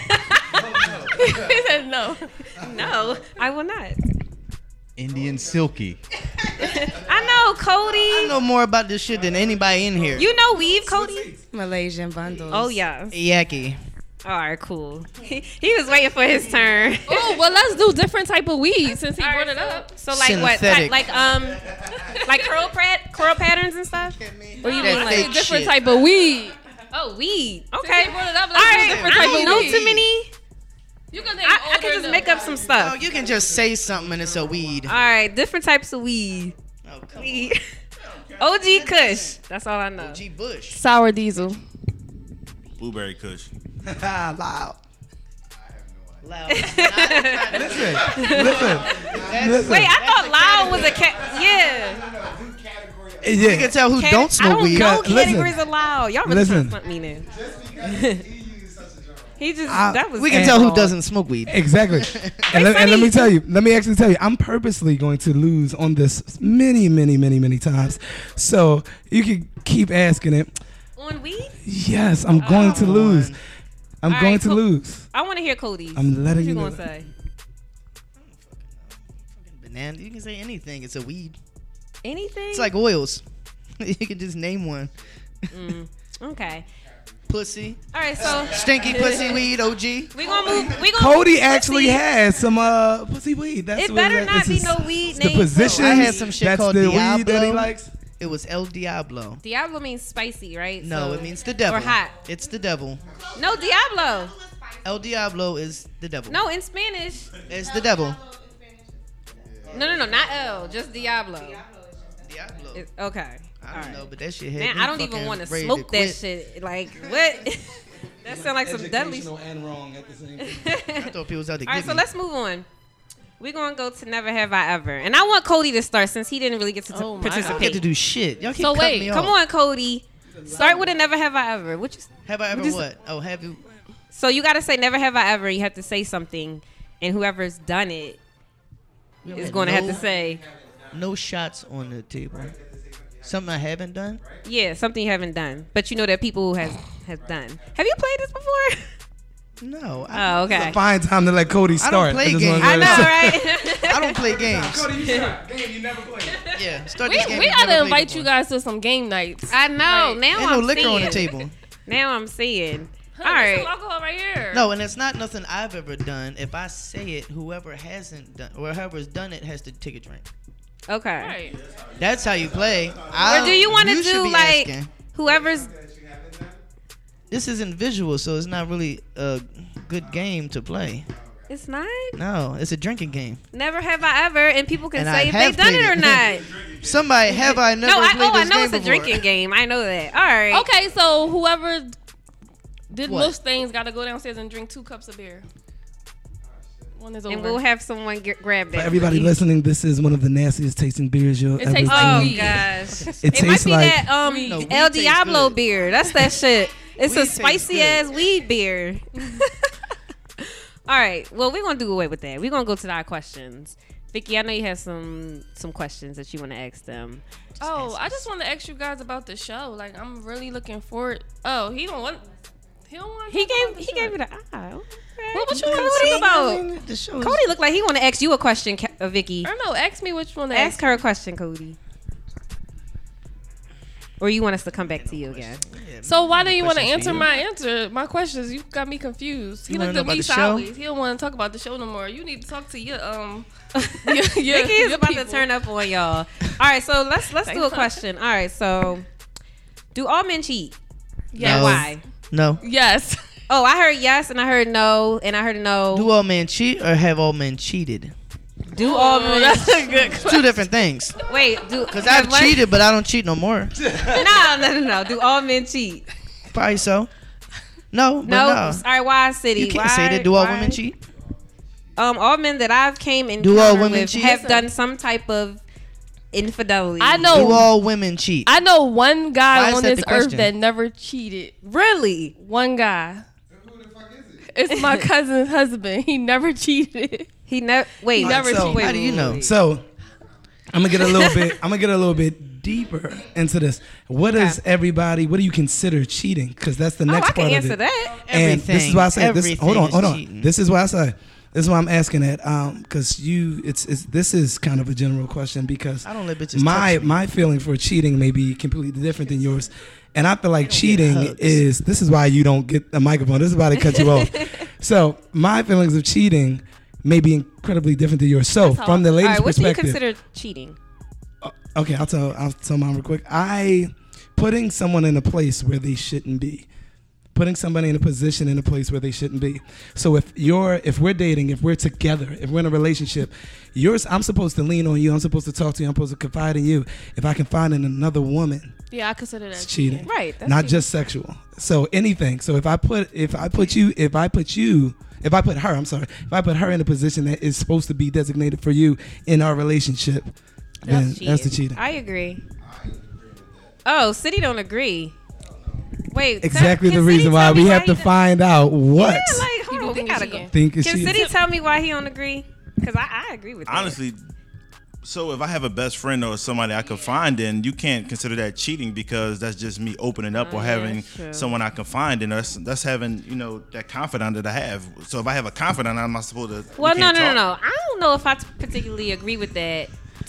He said no. No, I will not. Indian Silky. I know, Cody. I know more about this shit than anybody in here. You know weave, Cody? Malaysian bundles. Oh yeah. Yaki. All right, cool. He was waiting for his turn. Oh, well, let's do different type of weed since he brought it up. So like what? Synthetic. Like curl patterns and stuff? Or you That mean fake like Different shit. type of weed. oh weed? Since Okay. he brought it up, All let's do right. different I type don't of know weed. too many. You can, I can just make up some Oh, stuff. you can just say something and it's a weed. All right, different types of weed. Oh, come Weed. OG Kush. That's all I know. on. G. Bush. Sour diesel. Blueberry Kush. Loud. Loud. Listen. Wait, I thought loud was a cat. Yeah. You can tell who don't smoke weed. I don't know Listen. categories of loud. Y'all really Listen. trying to me now. He just that was. We can tell who doesn't smoke weed. Exactly. and let me tell you. Let me actually tell you. I'm purposely going to lose on this many times. So you can keep asking it. On weed? Yes, I'm going to lose. I'm going to lose. I want to hear Cody's. I'm letting you know. know. What you gonna say? Banana. You can say anything. It's a weed. Anything? It's like oils. You can just name one. Okay. Pussy. All right, so stinky pussy weed. OG. We gonna move. Cody actually has some pussy weed. That's it better not be no weed the name. position. I had some shit that's called the Diablo. weed that he likes. It was El Diablo. Diablo means spicy, right? No, So- it means the devil. Or hot. It's the devil. No, Diablo. El Diablo is the devil. No, in Spanish. It's the devil. No, not El, just Diablo. Diablo. Okay. I don't know, but that shit had Man, me I don't even fucking want to ready smoke that quit. shit. Like, what? That sounds like some deadly. Educational and wrong at the same time. I thought people was out to All right, get so me. let's move on. We're gonna go to Never Have I Ever, and I want Cody to start since he didn't really get to I don't participate. get to do shit. Y'all keep So cutting wait, me come off. on, Cody. Start with a Never Have I Ever. What you? Have I ever just- what? Oh, have you? So you got to say Never Have I Ever. You have to say something, and whoever's done it is going to have to say. No shots on the table. Something I haven't done? Yeah, something you haven't done, but you know that people has done. Have you played this before? No. Oh, okay. It's a fine time to let Cody start. I don't play just games. wanna I let know, him- right? I don't play games. Cody, you start. Game you never played. Yeah, start We this game. gotta you've never invite played you before. guys to some game nights. I know. Now Ain't no I'm liquor seeing. on the table. Now I'm seeing. Huh, All there's right. some alcohol right here. No, and it's not nothing I've ever done. If I say it, whoever hasn't done or whoever's done it has to take a drink. Okay. Right. That's how you play. Or do you want to should do be like asking. whoever's? This isn't visual, so it's not really a good game to play. It's not. No, it's a drinking game. Never have I ever, and people can And I say if have they done it played or it. not. Somebody have I never No, played this I know game it's a before. drinking game. I know that. All right. Okay, so whoever did What? most things got to go downstairs and drink 2 cups of beer. One is over. And we'll have someone grab For that. everybody listening, this is one of the nastiest tasting beers you'll It ever tastes drink. like Oh weed. gosh. It It might tastes be like that No, weed El tastes Diablo good. beer. That's that shit. It's Weed a tastes spicy good. ass weed beer. All right. Well, we're gonna do away with that. We're gonna go to our questions. Vicky, I know you have some questions that you want to ask them. Oh, I just want to ask you guys about the show. Like, I'm really looking forward. Oh, he don't want. He don't want. He to talk about gave the me show. the eye. Okay. What you Cody, want to talk about? The show is- Cody looked like he want to ask you a question, Vicky. I don't know. Ask me which one to Ask her a question, Cody. Or you want us to come back to you again? So why do you want to Questions for answer my questions? You got me confused. He You wanna looked know at me about the show? sideways. He don't want to talk about the show no more. You need to talk to your your Vicky is your about people. to turn up on y'all. All right, so let's do a question. All right, so do all men cheat? Yes. And why? No. Yes. Oh, I heard yes, and I heard no, and I heard no. Do all men cheat or have all men cheated? Do all Oh, men? that's a good It's two different things. Wait, do Because I've cheated, but I don't cheat no more. No. Do all men cheat? Probably so. No, but No. no. All right, why city? You can't why, say that. Do all why? women cheat? All men that I've came in Do all women with cheat? have done some type of infidelity. I know. Do all women cheat? I know one Why guy is on that this the earth question? that never cheated. Really. One guy. It's my cousin's husband. He never cheated. He never. Wait, He never so- cheated. How do you know? So I'm gonna get a little bit. I'm gonna get a little bit deeper into this. What is everybody? What do you consider cheating? Because that's the Oh, next I can part of answer it. that. And this is why I say this. Hold on, hold on. cheating. This is why I say. This is why I'm asking that. Because this is kind of a general question because I don't let bitches my touch me. my feeling for cheating may be completely different than yours. And I feel like don't get cheating hugs. is. This is why you don't get a microphone. This is why they cut you off. So my feelings of cheating may be incredibly different than yours. So That's from the all. lady's All right, what do you perspective, consider cheating? okay, I'll tell mine real quick. Putting someone in a place where they shouldn't be. putting somebody in a position in a place where they shouldn't be. So if we're dating, if we're together, if we're in a relationship, I'm supposed to lean on you. I'm supposed to talk to you. I'm supposed to confide in you. If I confide in another woman, yeah, I consider that cheating. Right. That's not cheating. Just sexual. So anything. So if I put her in a position that is supposed to be designated for you in our relationship, then that's the cheating. I agree. Oh, City don't agree. Wait, exactly the reason why we have to find out what. Yeah, like, hold on, we gotta go. Can City tell me why he don't agree? Because I agree with that. Honestly, so if I have a best friend or somebody I confide in, you can't consider that cheating because that's just me opening up or having someone I confide in. That's having, that confidant that I have. So if I have a confidant, I'm not supposed to. Well, no. I don't know if I particularly agree with that.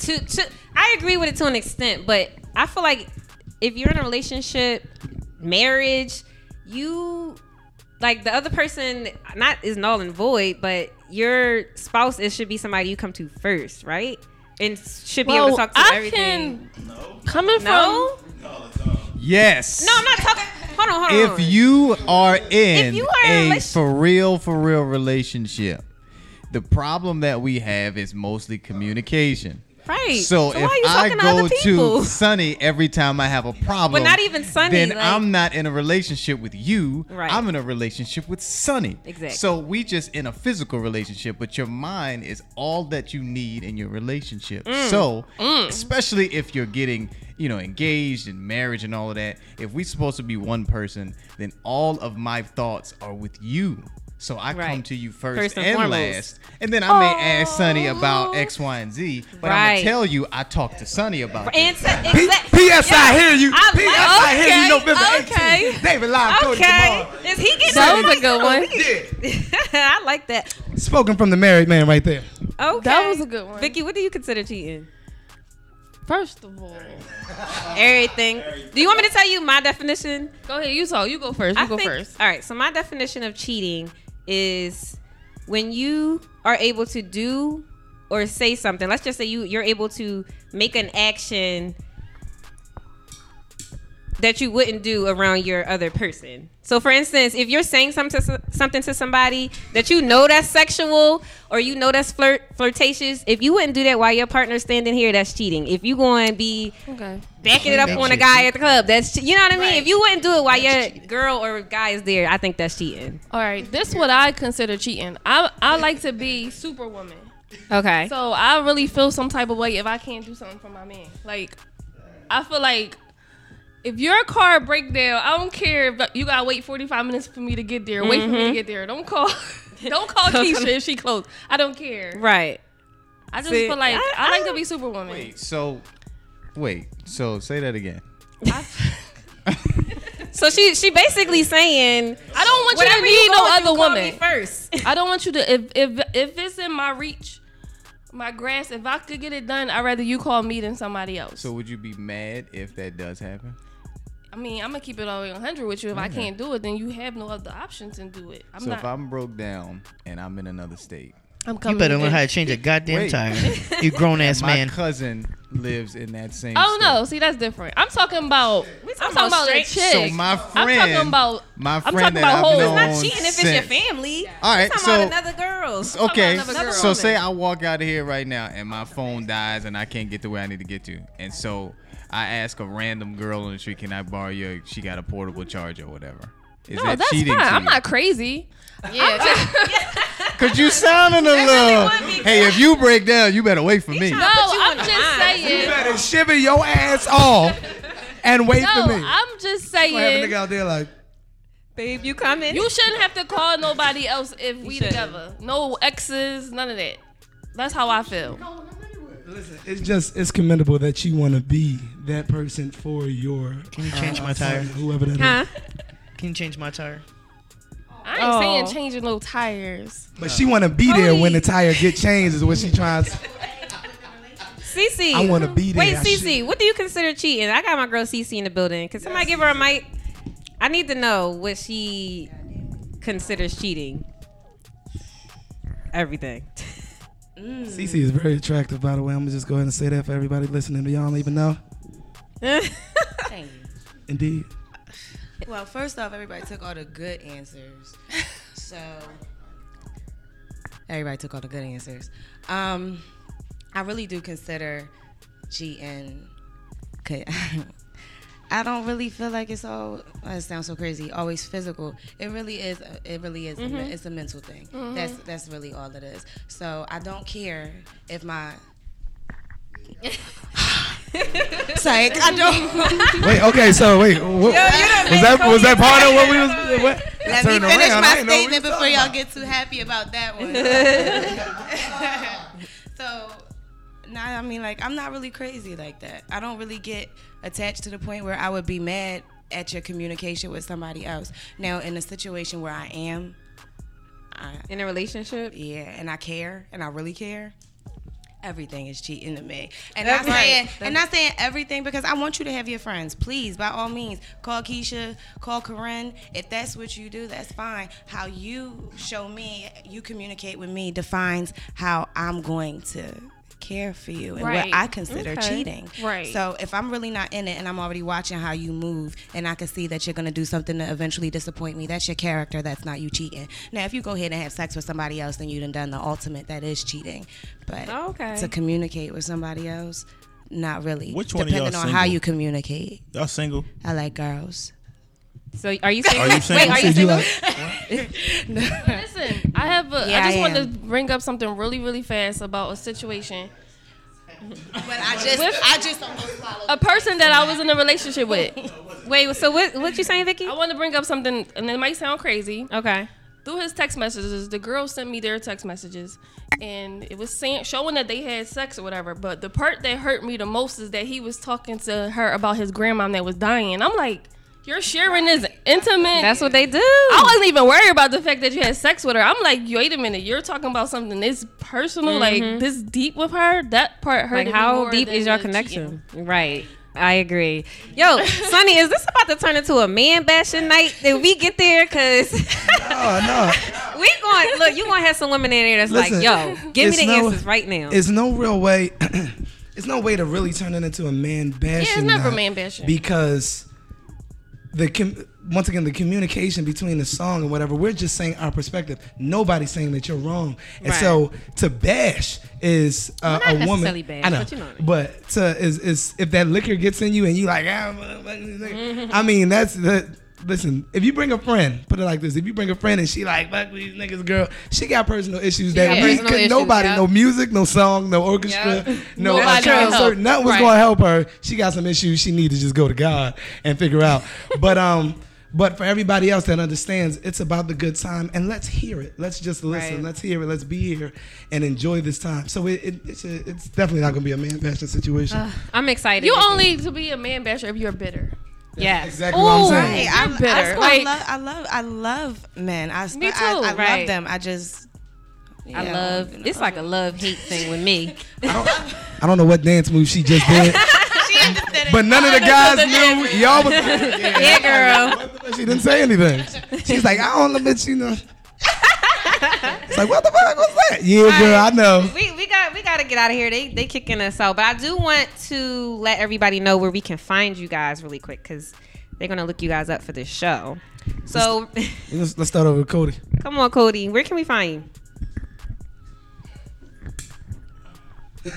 I agree with it to an extent, but I feel like if you're in a relationship, marriage, you like the other person is null and void, but your spouse should be somebody you come to first, right? And should be able to talk to everything. Coming from yes. No, I'm not talking. Hold on. If you are in a for real relationship, the problem that we have is mostly communication. Right. So if I go to Sunny every time I have a problem, but not even Sunny, then I'm not in a relationship with you. Right. I'm in a relationship with Sunny. Exactly. So we just in a physical relationship, but your mind is all that you need in your relationship. So especially if you're getting, engaged and marriage and all of that, if we're supposed to be one person, then all of my thoughts are with you. So I come to you first and last. And then I may ask Sunny about X, Y, and Z. But I'm going to tell you I talked to Sunny about it. P.S. I hear you. P.S. I hear you November 18th. David Live Cody tomorrow. Is he getting that was a good one. I like that. Spoken from the married man right there. Okay. That was a good one. Vicky, what do you consider cheating? First of all, everything. Do you want me to tell you my definition? Go ahead. You go first. You go first. All right. So my definition of cheating is when you are able to do or say something. Let's just say you're able to make an action that you wouldn't do around your other person. So for instance, if you're saying something to somebody that that's sexual or that's flirtatious, if you wouldn't do that while your partner's standing here, that's cheating. If you going to be backing it up on a guy at the club, that's you know what I mean? Right. If you wouldn't do it while your girl or guy is there, I think that's cheating. All right, this is what I consider cheating. I like to be superwoman. Okay. So I really feel some type of way if I can't do something for my man. Like, I feel like if your car break down, I don't care if you gotta wait 45 minutes for me to get there. Wait for me to get there. Don't call Keisha if she close. I don't care. Right. I just feel like I like to be superwoman. So say that again. So she basically saying I don't want you to need no other woman first. I don't want you to if it's in my reach, my grasp, if I could get it done, I'd rather you call me than somebody else. So would you be mad if that does happen? I mean, I'm gonna keep it all the way 100 with you. If I can't do it, then you have no other options and do it. If I'm broke down and I'm in another state, I'm coming. You better learn how to change a goddamn tire. You grown ass man. My cousin lives in that same. Oh state. no, see that's different. I'm talking about a chick. So my friend, I'm talking about it's not cheating if it's your family. All right, so about another girl. Okay, so say I walk out of here right now and my phone dies and I can't get to where I need to get to, and so I ask a random girl on the street, can I borrow your? She got a portable charger or whatever. Is that that's cheating? Fine. I'm not crazy. Yeah. Cause you sounding a little. Hey, if you break down, you better wait for me. No, I'm just saying. You better shiver your ass off and wait for me. I'm just saying. Have a nigga out there like, babe, you coming? You shouldn't have to call nobody else if we together. No exes, none of that. That's how I feel. Listen, it's commendable that you want to be that person for your. Can you change my tire? Whoever that is. Can you change my tire? I ain't saying changing no tires. But she want to be there when the tire get changed is what she tries. Cece. I want to be there. Wait, Cece, what do you consider cheating? I got my girl Cece in the building. Can somebody give her a mic? I need to know what she considers cheating. Everything. Cece is very attractive, by the way. I'm going to just go ahead and say that for everybody listening. Do y'all don't even know? Thank you. Indeed. Well, first off, everybody took all the good answers. So everybody took all the good answers. I really do consider cheating. I don't really feel like it's all. It sounds so crazy. Always physical. It really is. It's a mental thing. That's really all it is. So I don't care if my. Psych. I don't. Wait. Okay. So wait. Was that part of what we was? What? Let me finish my statement before y'all get too happy about that one. So, I mean, like, I'm not really crazy like that. I don't really get attached to the point where I would be mad at your communication with somebody else. Now, in a situation where I am in a relationship, and I care, and I really care, everything is cheating to me. And not saying everything, because I want you to have your friends. Please, by all means, call Keisha, call Corinne. If that's what you do, that's fine. How you show me, you communicate with me, defines how I'm going to care for you and what I consider cheating. Right. So if I'm really not in it and I'm already watching how you move and I can see that you're going to do something to eventually disappoint me, that's your character. That's not you cheating. Now, if you go ahead and have sex with somebody else, then you done the ultimate. That is cheating. But to communicate with somebody else, not really. Which one depending of y'all on single? how you communicate. Y'all single? I like girls. So are you single? Are you single? Wait, are you single? Listen, I just want to bring up something really, really fast about a situation. But I just almost swallowed. A person that I was in a relationship with. Wait, so what you saying, Vicky? I want to bring up something, and it might sound crazy. Okay. Through his text messages, the girl sent me their text messages, and it was showing that they had sex or whatever. But the part that hurt me the most is that he was talking to her about his grandmom that was dying. I'm like, you're sharing this intimate. That's what they do. I wasn't even worried about the fact that you had sex with her. I'm like, wait a minute, you're talking about something this personal, like this deep with her. That part hurt. Like, how deep is your connection? Cheating. Right. I agree. Yo, Sonny, is this about to turn into a man bashing night? Did we get there? Cause no. You gonna have some women in there that's like, yo, give me the answers right now. It's no real way. It's no way to really turn it into a man bashing. Yeah, it's never man bashing because once again, the communication between the song and whatever, we're just saying our perspective. Nobody's saying that you're wrong. And so to bash is a woman. Bash, I know, but is if that liquor gets in you and you like, I mean, that's the. Listen, if you bring a friend, put it like this: if you bring a friend and she like, fuck these niggas, girl, she got personal issues that nobody, no music, no song, no orchestra, no concert, nothing was going to help her. She got some issues she need to just go to God and figure out. But for everybody else that understands, it's about the good time, and let's hear it. Let's just listen. Right. Let's hear it. Let's be here and enjoy this time. So it's definitely not going to be a man bashing situation. I'm excited. You only to be a man basher if you're bitter. Yeah, exactly what I'm saying. I'm bitter. I love men. Me too. I love them. I just. I love. It's like a love-hate thing with me. I don't know what dance move she just did. But none of the guys knew. Y'all was. Yeah, girl. She didn't say anything. She's like, I don't know, bitch. You know. It's like, what the fuck was that? Yeah, girl, I know. We got to get out of here. They kicking us out. But I do want to let everybody know where we can find you guys really quick, because they're gonna look you guys up for this show. So let's start over with Cody. Come on, Cody. Where can we find you?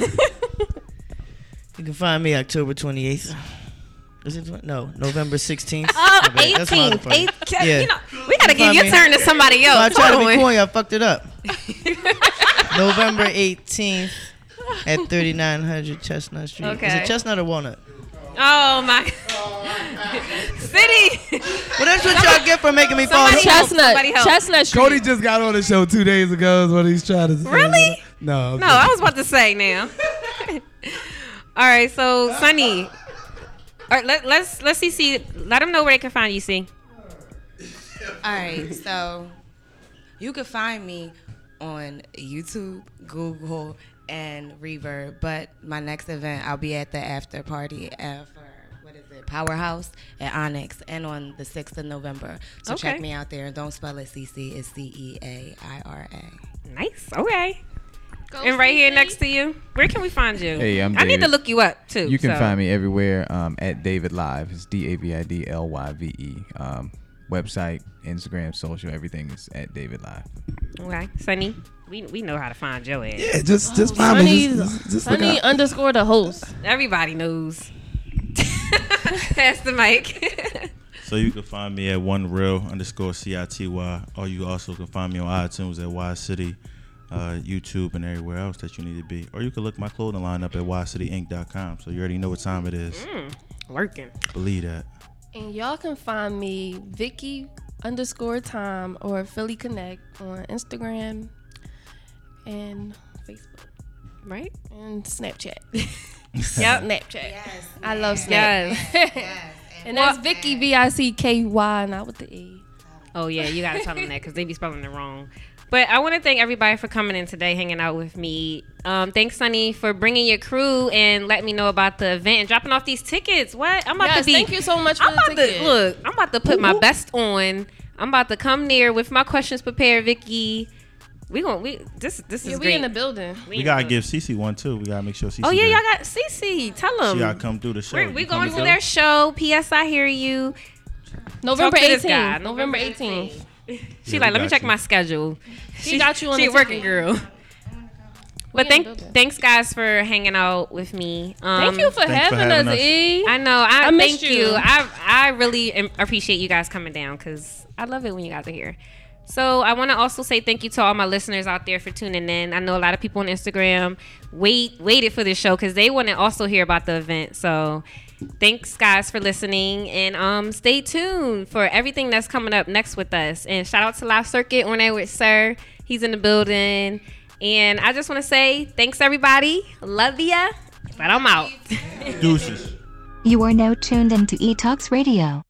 You can find me October 28th. Is it November 16th? Oh, 18th. Yeah. You know, we gotta give your turn to somebody else. I tried to be corny. I fucked it up. November 18th at 3900 Chestnut Street. Okay. Is it Chestnut or Walnut? Oh my City. Well, that's what y'all get for making me fall asleep. Chestnut Street. Cody just got on the show 2 days ago. Is what he's trying to say. Really? No. No, I was about to say now. All right, so Sonny. All right, let's see. Let them know where they can find you. See. All right, so you can find me on YouTube, Google, and Reverb. But my next event, I'll be at the after party for Powerhouse at Onyx, and on the 6th of November. So check me out there. And don't spell it CC. It's CEAIRA. Nice. Okay. And right here next to you, where can we find you? Hey, I'm I need to David. look you up too. You can find me everywhere at David Live. It's DavidLyve. Website, Instagram, social, everything is at David Live. Okay, Sunny, we know how to find your ass. Yeah, just find me. Just look Sunny out. underscore the host. Everybody knows. Pass the mic. So you can find me at OneReal_CITY, or you also can find me on iTunes at Y City, YouTube, and everywhere else that you need to be. Or you can look my clothing line up at YCityInc.com. So you already know what time it is. Working. Believe that. And y'all can find me Vicky_Time or Philly Connect on Instagram and Facebook. Right? And Snapchat. Yep. Snapchat. Yes. I love Snap. Yes. And that's Vicky VICKY, not with the E. Oh yeah, you gotta tell them that because they be spelling it wrong. But I want to thank everybody for coming in today, hanging out with me. Thanks, Sunny, for bringing your crew and letting me know about the event and dropping off these tickets. What? I'm about to be. Thank you so much for the ticket. I'm about to put my best on. I'm about to come near with my questions prepared, Vicky. This is we great. in the building. We gotta give Cece one too. We gotta make sure Cece. Oh yeah, there. y'all got Cece. Tell them. She gotta come through the show. We going to their show. P.S. I hear you. November Talk to this 18th. guy. November 18th. She like, let me check my schedule. She got you on She the a working ticket. girl. But thanks guys for hanging out with me. Thank you for having us, E. I know. I Thank missed you. I really appreciate you guys coming down because I love it when you guys are here. So I want to also say thank you to all my listeners out there for tuning in. I know a lot of people on Instagram waited for this show because they want to also hear about the event. So thanks guys for listening, and stay tuned for everything that's coming up next with us. And shout out to Live Circuit on there with Sir. He's in the building. And I just want to say thanks everybody. Love ya. But I'm out. Deuces. You are now tuned into eTalks Radio.